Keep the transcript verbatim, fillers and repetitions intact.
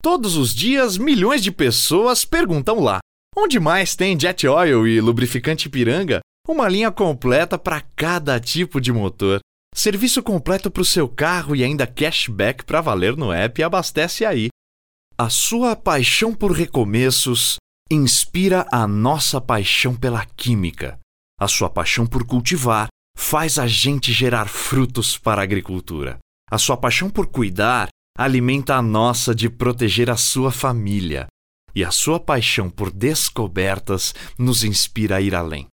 Todos os dias, milhões de pessoas perguntam lá: onde mais tem Jet Oil e lubrificante Ipiranga? Uma linha completa para cada tipo de motor. Serviço completo para o seu carro e ainda cashback para valer no app Abastece Aí. A sua paixão por recomeços inspira a nossa paixão pela química. A sua paixão por cultivar faz a gente gerar frutos para a agricultura. A sua paixão por cuidar alimenta a nossa de proteger a sua família. E a sua paixão por descobertas nos inspira a ir além.